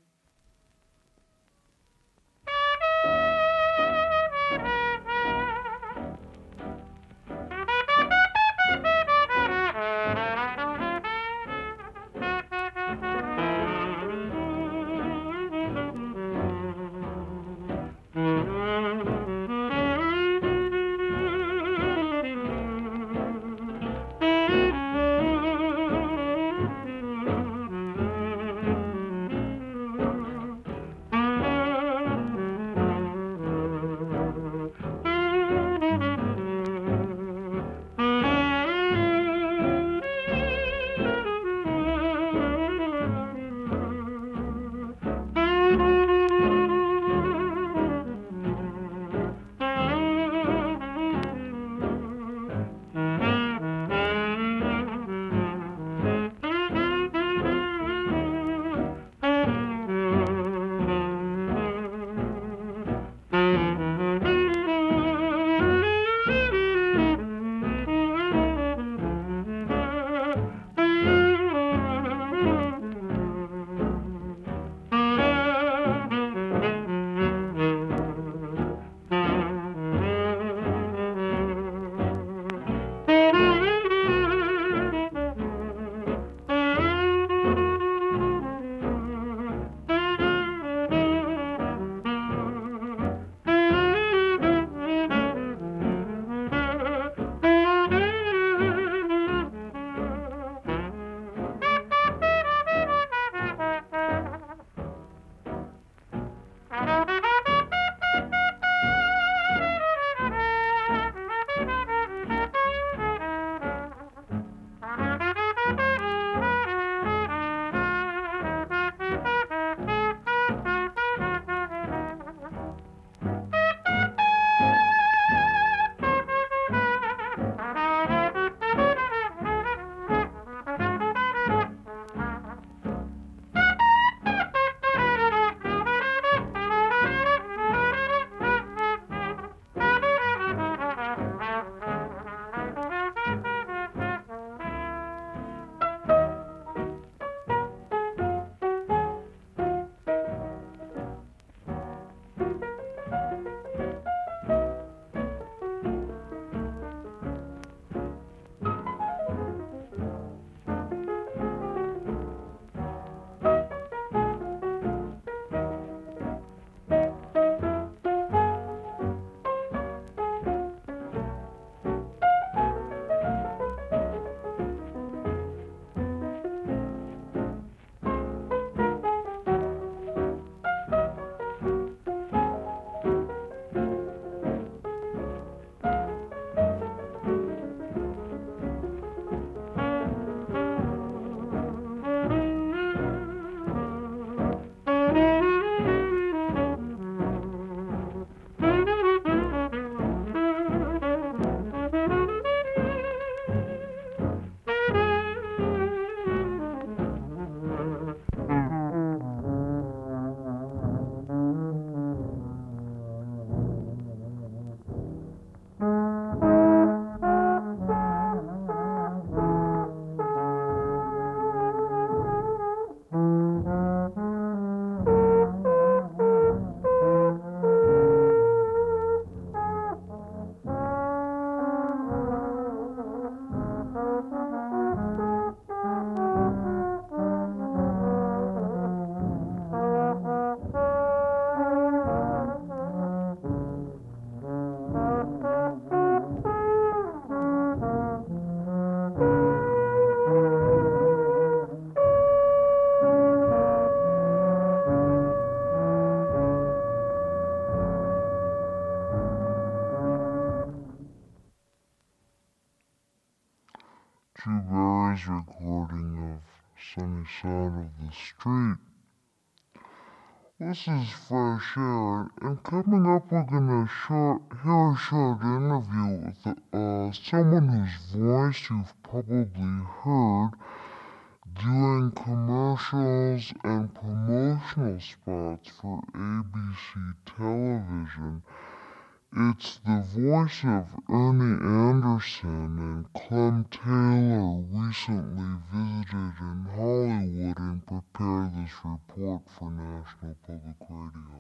Drew Barry's recording of Sunny Side of the Street. This is Fresh Air, and coming up we're gonna short, hear a short interview with uh, someone whose voice you've probably heard doing commercials and promotional spots for A B C television. It's the voice of Ernie Anderson, and Clem Taylor recently visited in Hollywood and prepared this report for National Public Radio.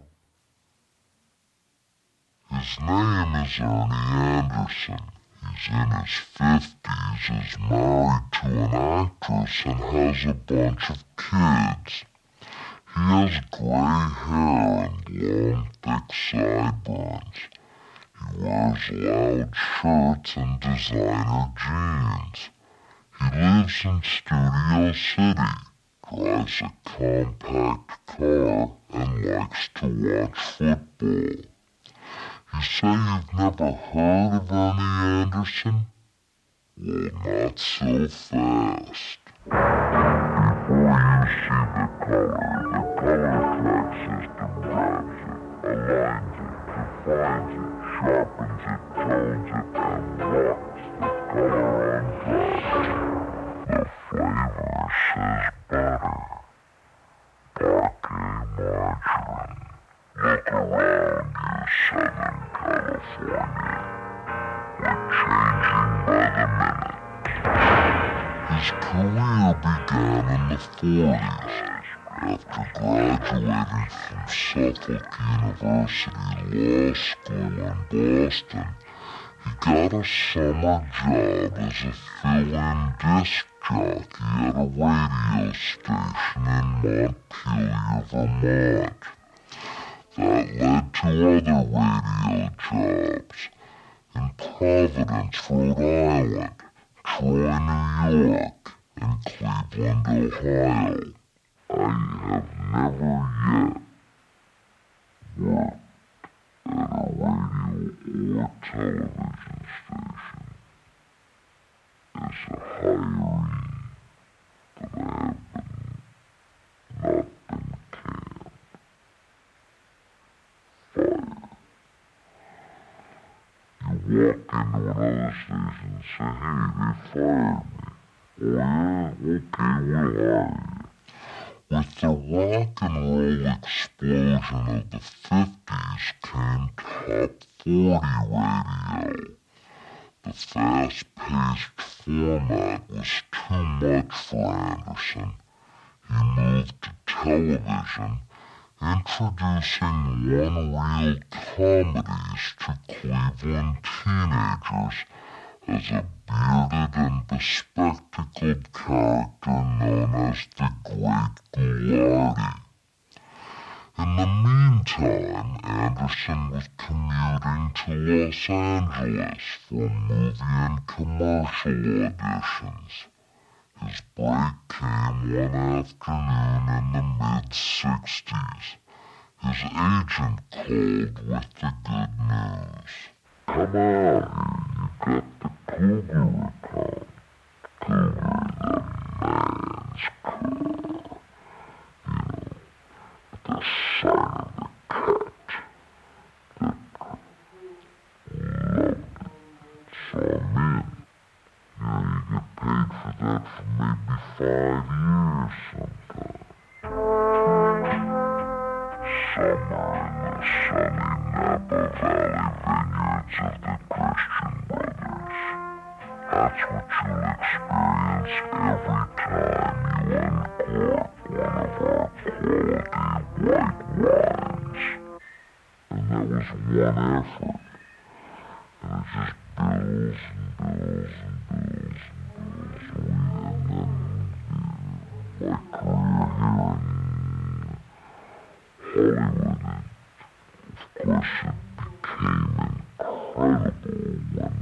His name is Ernie Anderson. He's in his fifties, is married to an actress, and has a bunch of kids. He has gray hair and long, thick sideburns. He wears loud shirts and designer jeans. He lives in Studio City, drives a compact car, and likes to watch football. You say you've never heard of Ernie Anderson? Well, not so fast. Before you see the color, the color track system grabs it, aligns it, defines it, sharpens it, tones it, and locks the color on top. The flavor says butter, parquet margarine. Look around you, Southern California. We're changing by the minute. His career began in the forties. After graduating from Suffolk University Law School in Boston, he got a summer job as a fill-in disc jockey at a radio station in Montpelier, Vermont. That led to other radio jobs in Providence, Rhode Island, Troy, New York, and Cleveland, Ohio. I have never yet worked at a radio or television station as a hiree, but I have been, not been canned, fired. You walk into another station and say, hey, they fired me. Oh yeah? Okay, we'll hire you. With the rock and roll explosion of the fifties came top forty radio. The fast-paced format was too much for Anderson. He moved to television, introducing one-reel comedies to Cleveland teenagers as a bearded and bespectacled character known as the Great Goulardi. In the meantime, Anderson was commuting to Los Angeles for movie and commercial auditions. His break came one afternoon in the mid-sixties. His agent called with the good news. Come on, you got the Cougar account. Cougar, the man's car. You know, the son of the cat. The loved it. So I'm in. You know, you get paid for that for maybe five years sometime. Summer in the sunny Napa Valley vineyards of the Christian Brothers. That's what you'll experience every time you uncork one of our quality white wines. And that was one effort. And it just builds and builds and builds and builds. We, and then my career here in Hollywood, and of course it became incredible when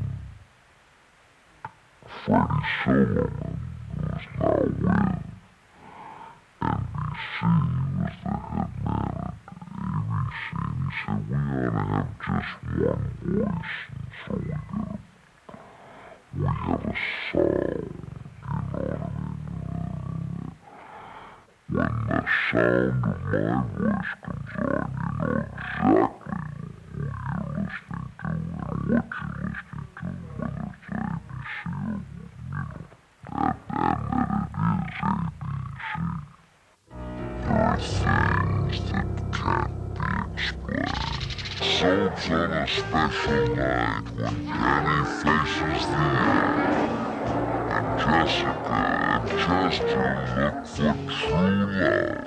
Freddie Silverman, who is now with N B C, was the head man at A B C, and he said we ought to have just one voice, and so we, got, we have a song. sound of my voice comes on, you know exactly who you're listening to and what you're listening to, whether it's A B C or, you know, that, and that it is A B C. There are things that can't be explained. Soaps on a special night when Danny faces the end, and Jessica and Chester look for true love.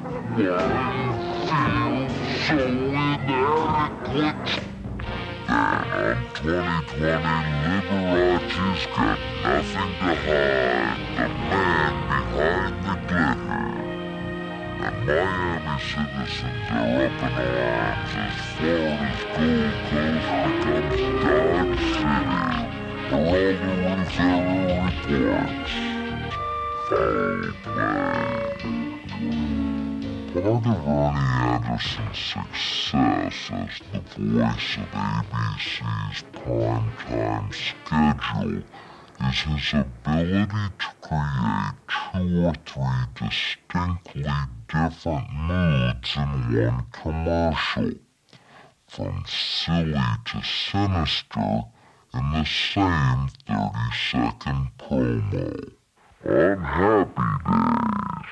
Why feel so inadequate? Then on twenty twenty, Liberace's got nothing to hide, the man behind the glitter. And Miami citizens are up in arms as Florida's Gold Coast becomes Dodge City. Geraldo Rivera reports. Foul play. Part of Ernie Anderson's success as the voice of A B C's primetime schedule is his ability to create two or three distinctly different moods in one commercial, from silly to sinister in the same thirty-second promo. On Happy Days,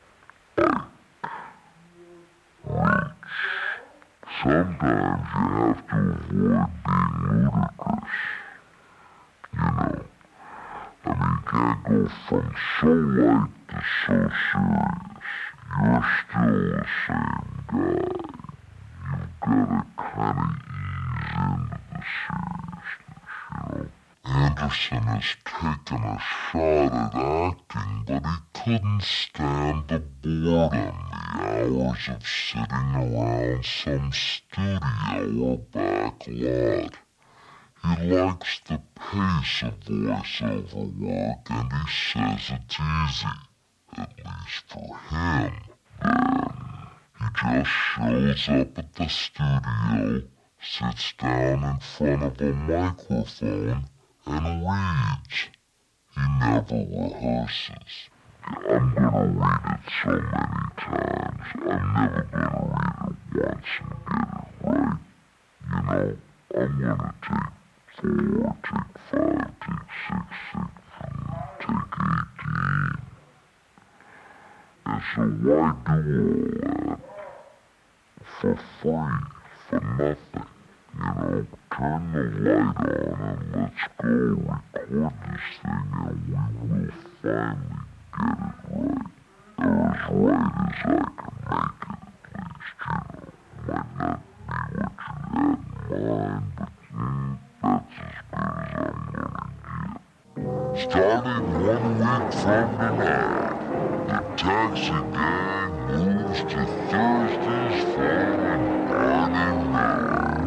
Reach. Sometimes you have to avoid being ludicrous. You know, I mean, can't go from so light to so serious. You're still the same guy. You've gotta kinda ease into the seriousness, you know? Anderson has taken a shot at acting, but he couldn't stand the boredom, the hours of sitting around some studio or back lot. He likes the pace of voiceover work, and he says it's easy, at least for him. Then, he just shows up at the studio, sits down in front of a microphone, and reads. He never rehearses. I'm gonna read it so many times, I'm never gonna read it once and get it right. You know, I'm gonna take four, take five, take six, take, take eighteen. And so why do all that? For free, for nothing. You know, turn the light on and let's go record this thing and we will finally get it right. Or as right as I can make it, at least, you know. Might not be what you had in mind, but mm, that's as good as I'm gonna get. Starting one week from tonight, the Taxi Gang moves to Thursday's fallen Barney Road.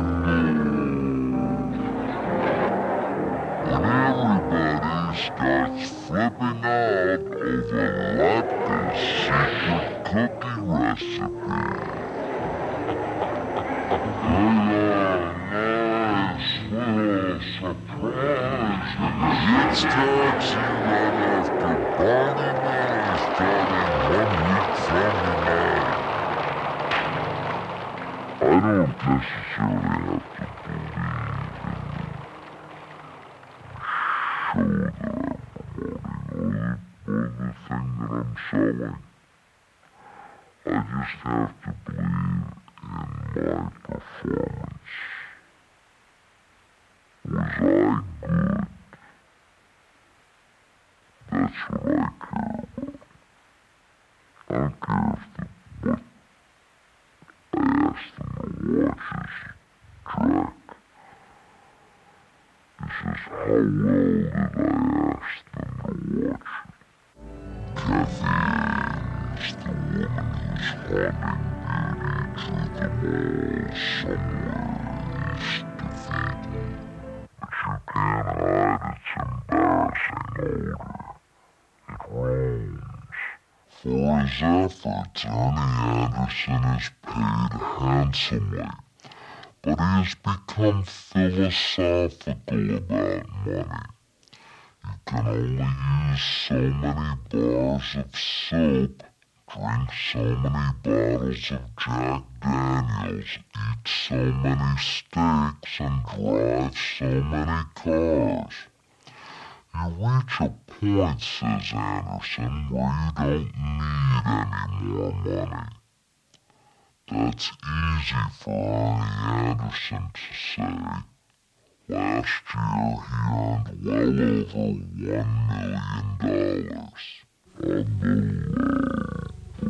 And everybody starts flipping out over Latka's secret cookie recipe. Nice little surprise. It's Taxi right after Barney Man starting one week from tonight. I don't necessarily have to believe in the show that I'm promoting or, or the thing that I'm selling. I just have to believe in my performance. Was I good? That's what I care about. I don't care if the what I asked them to watch is track. It's just how well did I ask them to watch it. Kathy is the woman who's haunting beauty through the wall somewhere east of Eden. But you can't hide its embarrassing odor. It roams. For his efforts, Ernie Anderson is paid handsomely, but he has become philosophical about money. You can only use so many bars of soap drink so many bottles of Jack Daniels, eat so many steaks, and drive so many cars. You reach a point, says Anderson, where you don't need any more money. That's easy for Ernie Anderson to say. Last year he earned well over one million dollars on the low.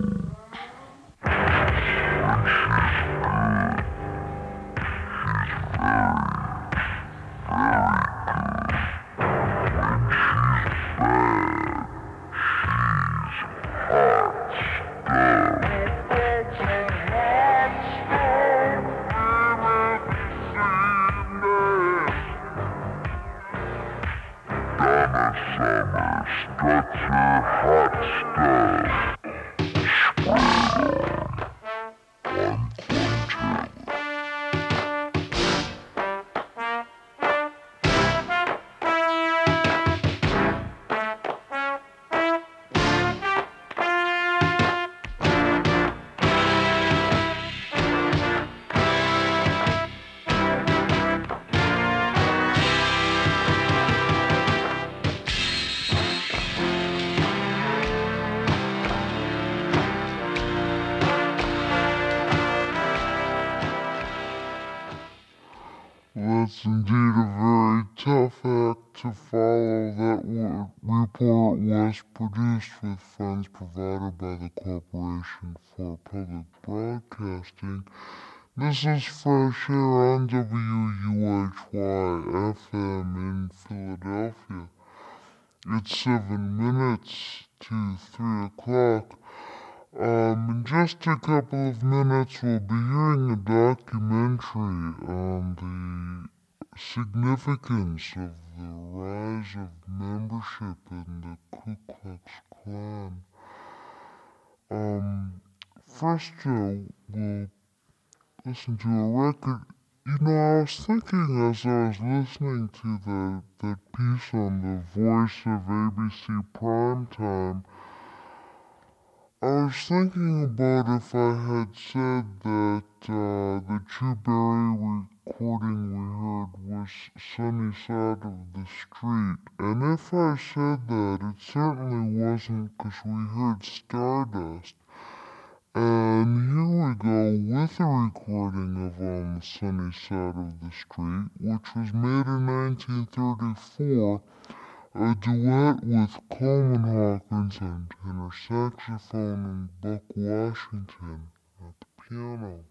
When she's good, she's very, very good. When she's bad, she's hot stuff. Donna Summer, strut your hot stuff. Spread on. I'm Clint Taylor. That's indeed a very tough act to follow. That w- report was produced with funds provided by the Corporation for Public Broadcasting. This is Fresh Air on W U H Y F M in Philadelphia. It's seven minutes to three o'clock. Um, in just a couple of minutes, we'll be hearing a documentary on the significance of the rise of membership in the Ku Klux Klan. Um, first, uh, we'll listen to a record. You know, I was thinking as I was listening to the that piece on the Voice of A B C Primetime, I was thinking about if I had said that uh, the Chewberry recording we heard was Sunny Side of the Street. And if I said that, it certainly wasn't, because we heard Stardust. And here we go with a recording of On the Sunny Side of the Street, which was made in nineteen thirty-four. A duet with Coleman Hawkins on tenor saxophone and Buck Washington at the piano.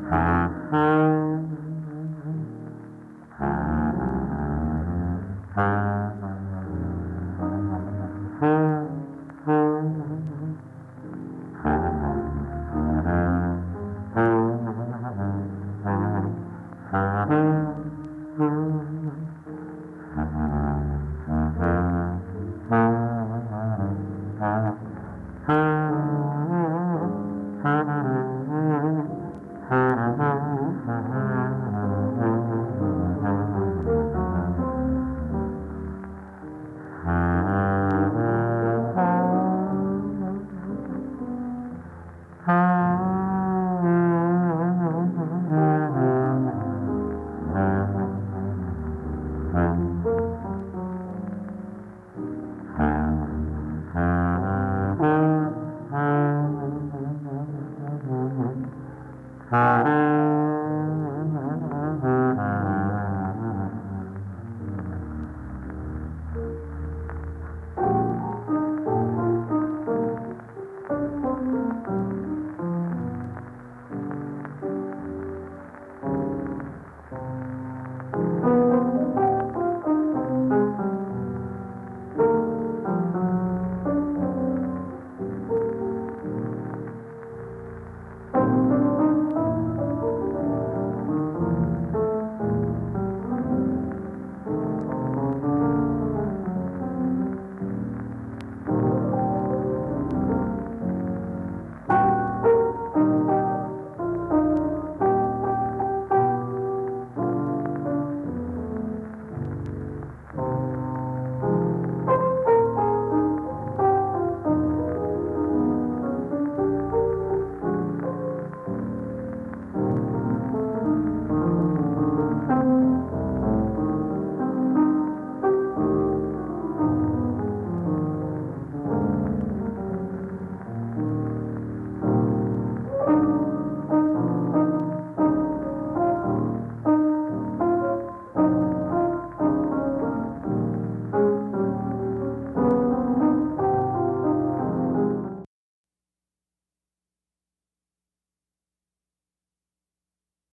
Thank you.